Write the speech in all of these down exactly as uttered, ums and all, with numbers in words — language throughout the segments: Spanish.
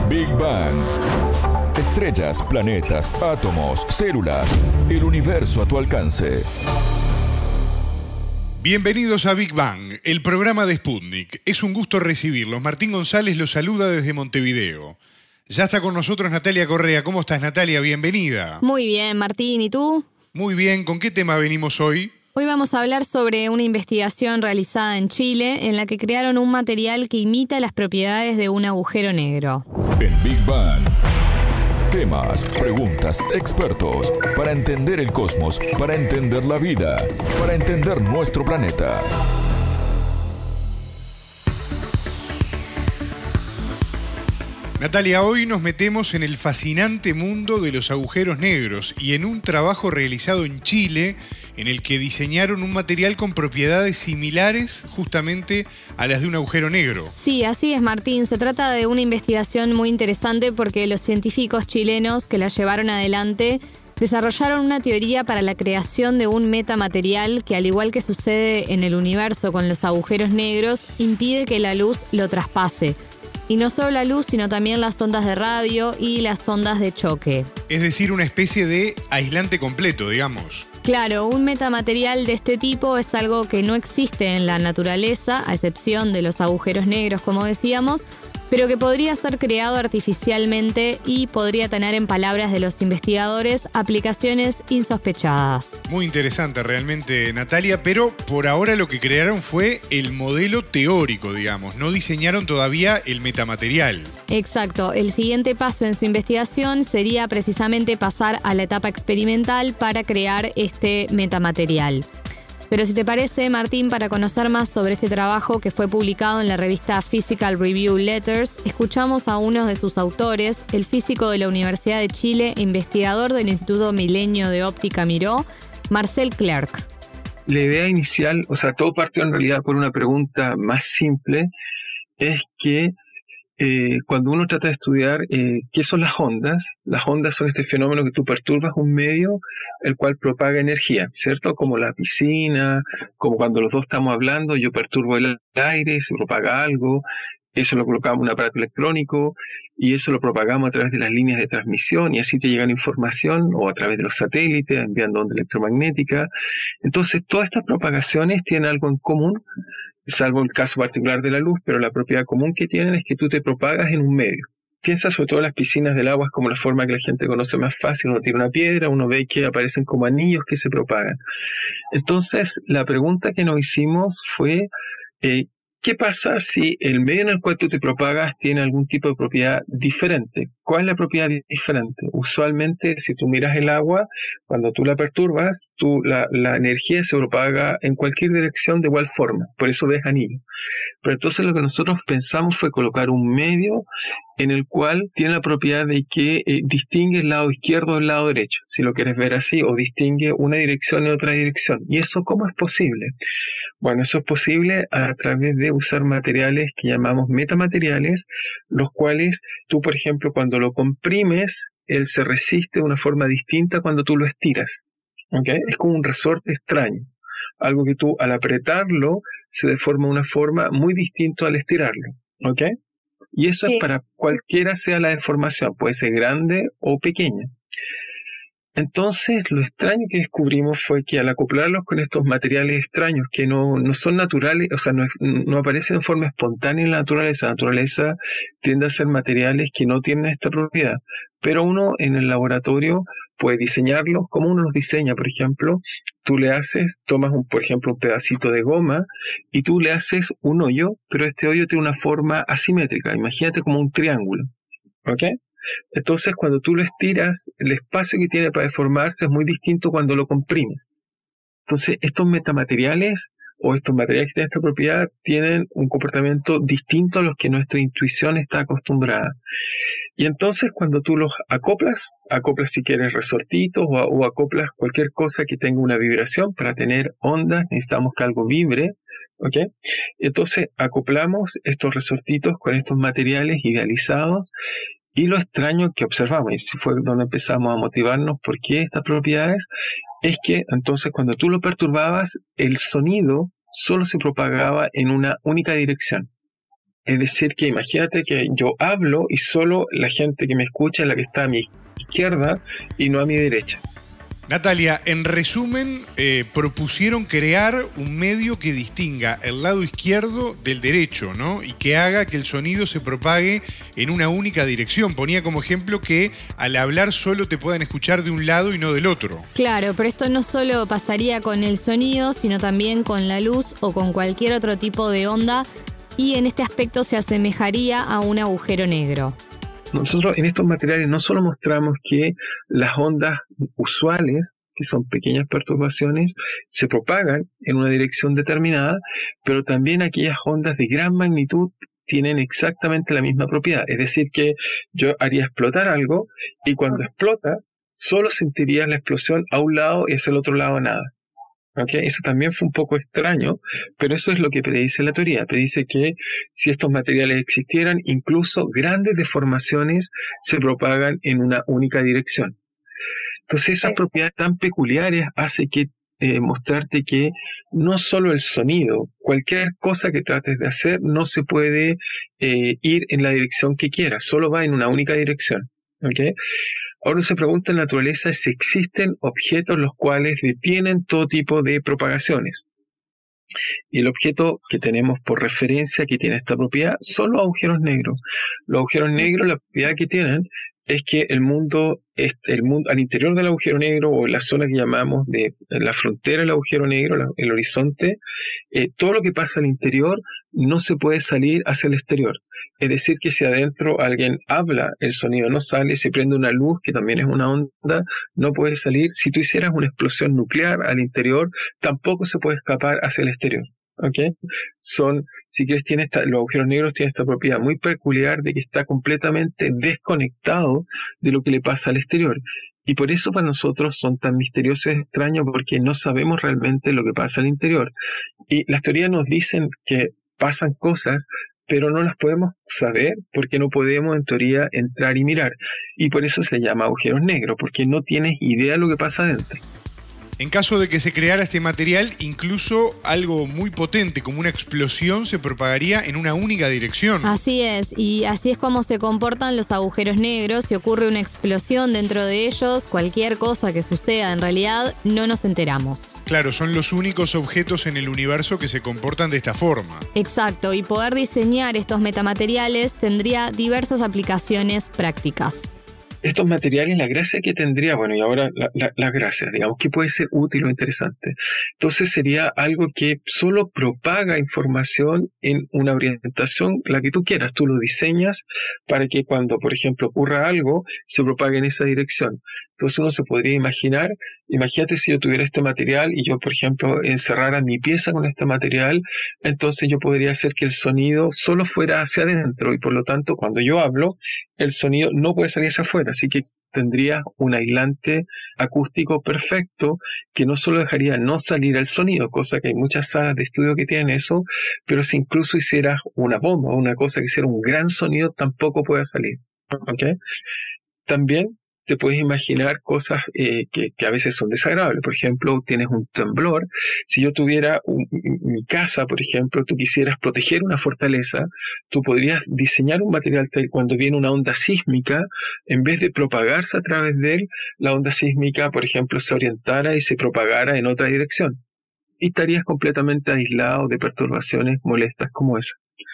Big Bang. Estrellas, planetas, átomos, células, el universo a tu alcance. Bienvenidos a Big Bang, el programa de Sputnik. Es un gusto recibirlos. Martín González los saluda desde Montevideo. Ya está con nosotros Natalia Correa. ¿Cómo estás, Natalia? Bienvenida. Muy bien, Martín. ¿Y tú? Muy bien. ¿Con qué tema venimos hoy? Hoy vamos a hablar sobre una investigación realizada en Chile en la que crearon un material que imita las propiedades de un agujero negro. En Big Bang. Temas, preguntas, expertos, para entender el cosmos, para entender la vida, para entender nuestro planeta. Natalia, hoy nos metemos en el fascinante mundo de los agujeros negros y en un trabajo realizado en Chile en el que diseñaron un material con propiedades similares justamente a las de un agujero negro. Sí, así es, Martín. Se trata de una investigación muy interesante porque los científicos chilenos que la llevaron adelante desarrollaron una teoría para la creación de un metamaterial que, al igual que sucede en el universo con los agujeros negros, impide que la luz lo traspase. Y no solo la luz, sino también las ondas de radio y las ondas de choque. Es decir, una especie de aislante completo, digamos. Claro, un metamaterial de este tipo es algo que no existe en la naturaleza, a excepción de los agujeros negros, como decíamos, pero que podría ser creado artificialmente y podría tener, en palabras de los investigadores, aplicaciones insospechadas. Muy interesante realmente, Natalia, pero por ahora lo que crearon fue el modelo teórico, digamos. No diseñaron todavía el metamaterial. Exacto. El siguiente paso en su investigación sería precisamente pasar a la etapa experimental para crear este metamaterial. Pero si te parece, Martín, para conocer más sobre este trabajo que fue publicado en la revista Physical Review Letters, escuchamos a uno de sus autores, el físico de la Universidad de Chile e investigador del Instituto Milenio de Óptica Miró, Marcel Clerc. La idea inicial, o sea, todo partió en realidad por una pregunta más simple, es que Eh, cuando uno trata de estudiar eh, qué son las ondas, las ondas son este fenómeno que tú perturbas un medio el cual propaga energía, ¿cierto? Como la piscina, como cuando los dos estamos hablando, yo perturbo el aire, se propaga algo, eso lo colocamos en un aparato electrónico y eso lo propagamos a través de las líneas de transmisión y así te llega la información o a través de los satélites enviando onda electromagnética. Entonces todas estas propagaciones tienen algo en común, salvo el caso particular de la luz, pero la propiedad común que tienen es que tú te propagas en un medio. Piensa sobre todo en las piscinas del agua, es como la forma que la gente conoce más fácil. Uno tira una piedra, uno ve que aparecen como anillos que se propagan. Entonces, la pregunta que nos hicimos fue, eh, ¿qué pasa si el medio en el cual tú te propagas tiene algún tipo de propiedad diferente? ¿Cuál es la propiedad diferente? Usualmente, si tú miras el agua, cuando tú la perturbas, tú, la, la energía se propaga en cualquier dirección de igual forma, por eso ves anillo. Pero entonces lo que nosotros pensamos fue colocar un medio en el cual tiene la propiedad de que eh, distingue el lado izquierdo del lado derecho, si lo quieres ver así, o distingue una dirección y otra dirección. ¿Y eso cómo es posible? Bueno, eso es posible a través de usar materiales que llamamos metamateriales, los cuales tú, por ejemplo, cuando lo comprimes, él se resiste de una forma distinta cuando tú lo estiras. ¿Okay? Es como un resorte extraño, algo que tú al apretarlo se deforma de una forma muy distinta al estirarlo. ¿Okay? Y eso sí. Es para cualquiera sea la deformación, puede ser grande o pequeña. Entonces, lo extraño que descubrimos fue que al acoplarlos con estos materiales extraños que no, no son naturales, o sea, no, no aparecen en forma espontánea en la naturaleza, la naturaleza tiende a ser materiales que no tienen esta propiedad, pero uno en el laboratorio puede diseñarlos. Como uno los diseña, por ejemplo, tú le haces, tomas, un, por ejemplo, un pedacito de goma y tú le haces un hoyo, pero este hoyo tiene una forma asimétrica, imagínate como un triángulo, ¿ok? Entonces, cuando tú lo estiras, el espacio que tiene para deformarse es muy distinto cuando lo comprimes. Entonces, estos metamateriales o estos materiales que tienen esta propiedad tienen un comportamiento distinto a los que nuestra intuición está acostumbrada. Y entonces, cuando tú los acoplas, acoplas si quieres resortitos o, o acoplas cualquier cosa que tenga una vibración. Para tener ondas necesitamos que algo vibre, ¿ok? Entonces, acoplamos estos resortitos con estos materiales idealizados. Y lo extraño que observamos, y fue donde empezamos a motivarnos por qué estas propiedades, es que entonces cuando tú lo perturbabas, el sonido solo se propagaba en una única dirección. Es decir, que imagínate que yo hablo y solo la gente que me escucha es la que está a mi izquierda y no a mi derecha. Natalia, en resumen, eh, propusieron crear un medio que distinga el lado izquierdo del derecho, ¿no? Y que haga que el sonido se propague en una única dirección. Ponía como ejemplo que al hablar solo te puedan escuchar de un lado y no del otro. Claro, pero esto no solo pasaría con el sonido, sino también con la luz o con cualquier otro tipo de onda, y en este aspecto se asemejaría a un agujero negro. Nosotros en estos materiales no solo mostramos que las ondas usuales, que son pequeñas perturbaciones, se propagan en una dirección determinada, pero también aquellas ondas de gran magnitud tienen exactamente la misma propiedad. Es decir, que yo haría explotar algo y cuando explota, solo sentirías la explosión a un lado y hacia el otro lado nada. ¿Okay? Eso también fue un poco extraño, pero eso es lo que predice la teoría. Predice que si estos materiales existieran, incluso grandes deformaciones se propagan en una única dirección. Entonces esas propiedades tan peculiares hace que eh, mostrarte que no solo el sonido, cualquier cosa que trates de hacer no se puede eh, ir en la dirección que quieras, solo va en una única dirección. ¿Okay? Ahora se pregunta en la naturaleza si existen objetos los cuales detienen todo tipo de propagaciones. Y el objeto que tenemos por referencia que tiene esta propiedad son los agujeros negros. Los agujeros negros, la propiedad que tienen es que el mundo, el mundo al interior del agujero negro, o en la zona que llamamos de la frontera del agujero negro, la, el horizonte, eh, todo lo que pasa al interior no se puede salir hacia el exterior. Es decir, que si adentro alguien habla, el sonido no sale, si prende una luz, que también es una onda, no puede salir. Si tú hicieras una explosión nuclear al interior, tampoco se puede escapar hacia el exterior. ¿Okay? Son, si quieres, tiene esta, los agujeros negros tienen esta propiedad muy peculiar de que está completamente desconectado de lo que le pasa al exterior. Y por eso para nosotros son tan misteriosos y extraños, porque no sabemos realmente lo que pasa al interior. Y las teorías nos dicen que pasan cosas, pero no las podemos saber porque no podemos en teoría entrar y mirar. Y por eso se llama agujeros negros, porque no tienes idea de lo que pasa adentro. En caso de que se creara este material, incluso algo muy potente como una explosión se propagaría en una única dirección. Así es, y así es como se comportan los agujeros negros. Si ocurre una explosión dentro de ellos, cualquier cosa que suceda en realidad, no nos enteramos. Claro, son los únicos objetos en el universo que se comportan de esta forma. Exacto, y poder diseñar estos metamateriales tendría diversas aplicaciones prácticas. Estos materiales, la gracia que tendría, bueno, y ahora la, la, las gracias, digamos, que puede ser útil o interesante. Entonces sería algo que solo propaga información en una orientación, la que tú quieras. Tú lo diseñas para que cuando, por ejemplo, ocurra algo, se propague en esa dirección. Entonces uno se podría imaginar, imagínate si yo tuviera este material y yo, por ejemplo, encerrara mi pieza con este material, entonces yo podría hacer que el sonido solo fuera hacia adentro y por lo tanto cuando yo hablo, el sonido no puede salir hacia afuera, así que tendría un aislante acústico perfecto que no solo dejaría no salir el sonido, cosa que hay muchas salas de estudio que tienen eso, pero si incluso hicieras una bomba, una cosa que hiciera un gran sonido, tampoco puede salir. ¿Okay? También te puedes imaginar cosas eh, que, que a veces son desagradables. Por ejemplo, tienes un temblor. Si yo tuviera un, mi casa, por ejemplo, tú quisieras proteger una fortaleza, tú podrías diseñar un material tal cuando viene una onda sísmica, en vez de propagarse a través de él, la onda sísmica, por ejemplo, se orientara y se propagara en otra dirección. Y estarías completamente aislado de perturbaciones molestas como esa.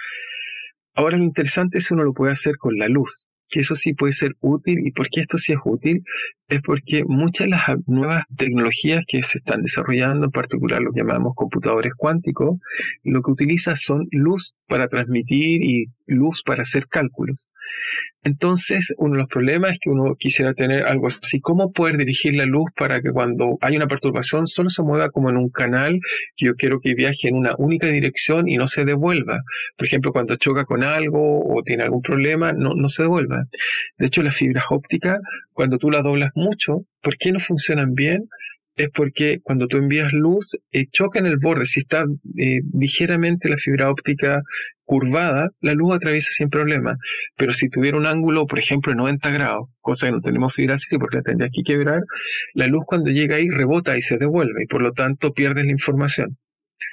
Ahora, lo interesante es que uno lo puede hacer con la luz, que eso sí puede ser útil. ¿Y por qué esto sí es útil? Es porque muchas de las nuevas tecnologías que se están desarrollando, en particular lo que llamamos computadores cuánticos, lo que utilizan son luz para transmitir y luz para hacer cálculos. Entonces, uno de los problemas es que uno quisiera tener algo así, ¿cómo poder dirigir la luz para que cuando hay una perturbación solo se mueva como en un canal que yo quiero que viaje en una única dirección y no se devuelva? Por ejemplo, cuando choca con algo o tiene algún problema, no, no se devuelva. De hecho, las fibras ópticas, cuando tú las doblas mucho, ¿por qué no funcionan bien? Es porque cuando tú envías luz, eh, choca en el borde. Si está eh, ligeramente la fibra óptica curvada, la luz atraviesa sin problema. Pero si tuviera un ángulo, por ejemplo, de noventa grados, cosa que no tenemos fibra así porque la tendrías que quebrar, la luz cuando llega ahí rebota y se devuelve y por lo tanto pierdes la información.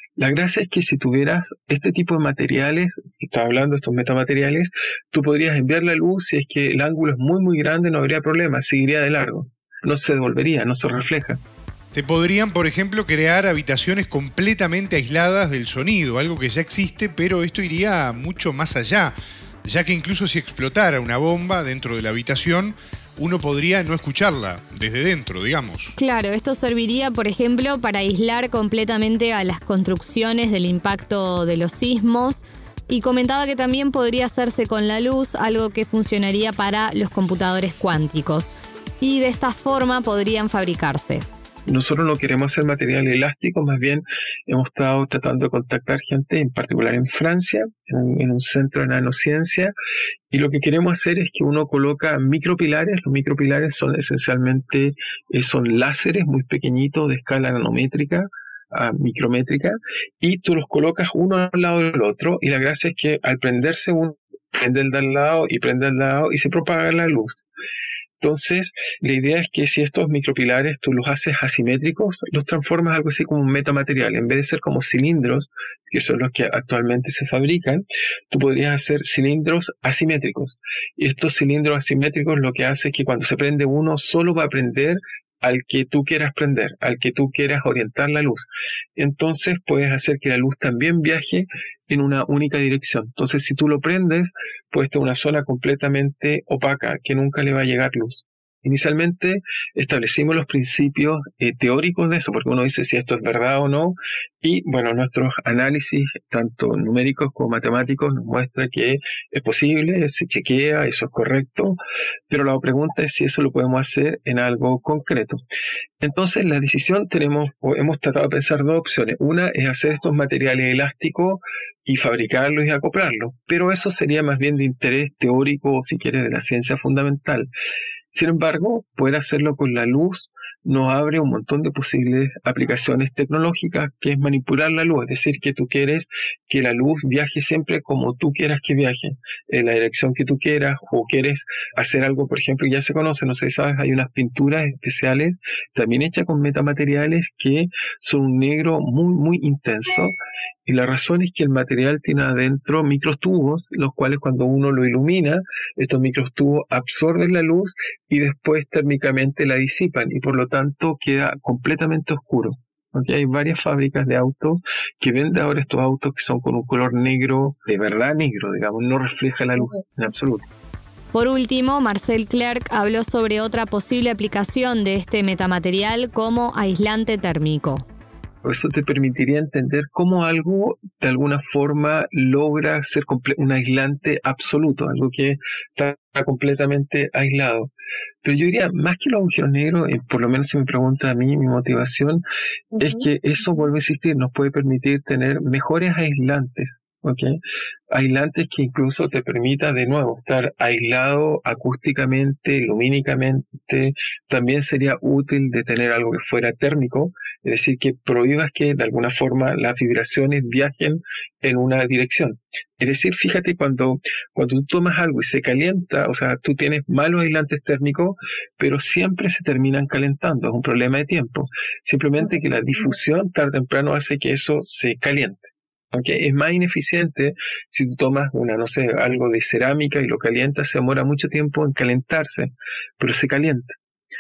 La gracia es que si tuvieras este tipo de materiales, estaba hablando de estos metamateriales, tú podrías enviar la luz, si es que el ángulo es muy muy grande no habría problema, seguiría de largo, no se devolvería, no se refleja. Se podrían, por ejemplo, crear habitaciones completamente aisladas del sonido, algo que ya existe, pero esto iría mucho más allá, ya que incluso si explotara una bomba dentro de la habitación, uno podría no escucharla desde dentro, digamos. Claro, esto serviría, por ejemplo, para aislar completamente a las construcciones del impacto de los sismos. Y comentaba que también podría hacerse con la luz, algo que funcionaría para los computadores cuánticos. Y de esta forma podrían fabricarse. Nosotros no queremos hacer material elástico, más bien hemos estado tratando de contactar gente, en particular en Francia, en, en un centro de nanociencia, y lo que queremos hacer es que uno coloca micropilares. Los micropilares son esencialmente, eh, son láseres muy pequeñitos de escala nanométrica a micrométrica, y tú los colocas uno al lado del otro, y la gracia es que al prenderse uno, prende el de al lado y prende al lado y se propaga la luz. Entonces, la idea es que si estos micropilares tú los haces asimétricos, los transformas algo así como un metamaterial. En vez de ser como cilindros, que son los que actualmente se fabrican, tú podrías hacer cilindros asimétricos. Y estos cilindros asimétricos lo que hace es que cuando se prende uno, solo va a prender al que tú quieras prender, al que tú quieras orientar la luz. Entonces puedes hacer que la luz también viaje en una única dirección. Entonces si tú lo prendes, puedes tener una zona completamente opaca, que nunca le va a llegar luz. Inicialmente establecimos los principios eh, teóricos de eso, porque uno dice si esto es verdad o no, y bueno, nuestros análisis, tanto numéricos como matemáticos, nos muestra que es posible, se chequea, eso es correcto, pero la pregunta es si eso lo podemos hacer en algo concreto. Entonces, la decisión tenemos, o hemos tratado de pensar dos opciones. Una es hacer estos materiales elásticos y fabricarlos y acoplarlos, pero eso sería más bien de interés teórico, o si quieres, de la ciencia fundamental. Sin embargo, poder hacerlo con la luz nos abre un montón de posibles aplicaciones tecnológicas, que es manipular la luz, es decir, que tú quieres que la luz viaje siempre como tú quieras que viaje, en la dirección que tú quieras, o quieres hacer algo, por ejemplo, ya se conoce, no sé si sabes, hay unas pinturas especiales también hechas con metamateriales que son un negro muy, muy intenso, y la razón es que el material tiene adentro microtubos, los cuales cuando uno lo ilumina, estos microtubos absorben la luz y después térmicamente la disipan, y por lo tanto queda completamente oscuro. Okay, hay varias fábricas de autos que venden ahora estos autos que son con un color negro, de verdad negro, digamos, no refleja la luz en absoluto. Por último, Marcel Clerc habló sobre otra posible aplicación de este metamaterial como aislante térmico. Eso te permitiría entender cómo algo de alguna forma logra ser un aislante absoluto, algo que está completamente aislado. Pero yo diría, más que los agujeros negros, eh, por lo menos si me pregunta a mí, mi motivación, uh-huh. es que eso vuelve a existir, nos puede permitir tener mejores aislantes. ¿Okay? Aislantes que incluso te permita de nuevo estar aislado acústicamente, lumínicamente. También sería útil de tener algo que fuera térmico, es decir, que prohíbas que de alguna forma las vibraciones viajen en una dirección. Es decir, fíjate, cuando, cuando tú tomas algo y se calienta, o sea, tú tienes malos aislantes térmicos, pero siempre se terminan calentando, es un problema de tiempo. Simplemente que la difusión tarde o temprano hace que eso se caliente. Okay, es más ineficiente si tú tomas una, no sé, algo de cerámica y lo calientas, se demora mucho tiempo en calentarse, pero se calienta.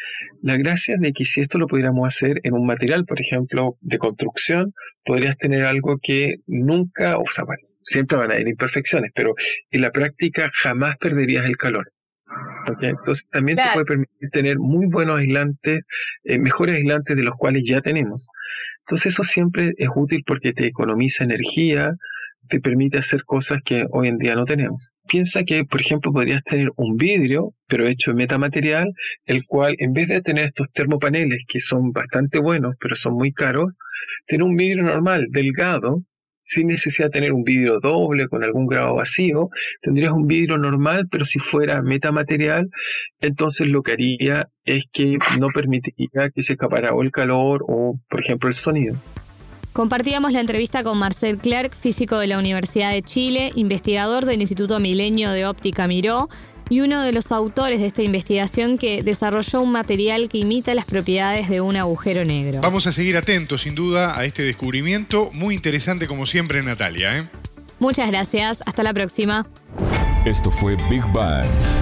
La gracia es de que si esto lo pudiéramos hacer en un material, por ejemplo, de construcción, podrías tener algo que nunca, o sea, bueno, siempre van a haber imperfecciones, pero en la práctica jamás perderías el calor. Okay, entonces también claro. te puede permitir tener muy buenos aislantes, eh, mejores aislantes de los cuales ya tenemos. Entonces eso siempre es útil porque te economiza energía, te permite hacer cosas que hoy en día no tenemos. Piensa que, por ejemplo, podrías tener un vidrio, pero hecho de metamaterial, el cual, en vez de tener estos termopaneles, que son bastante buenos, pero son muy caros, tener un vidrio normal, delgado, sin necesidad de tener un vidrio doble con algún grado vacío, tendrías un vidrio normal, pero si fuera metamaterial, entonces lo que haría es que no permitiría que se escapara o el calor o, por ejemplo, el sonido. Compartíamos la entrevista con Marcel Clerc, físico de la Universidad de Chile, investigador del Instituto Milenio de Óptica Miró, y uno de los autores de esta investigación que desarrolló un material que imita las propiedades de un agujero negro. Vamos a seguir atentos, sin duda, a este descubrimiento. Muy interesante, como siempre, Natalia, ¿eh? Muchas gracias. Hasta la próxima. Esto fue Big Bang.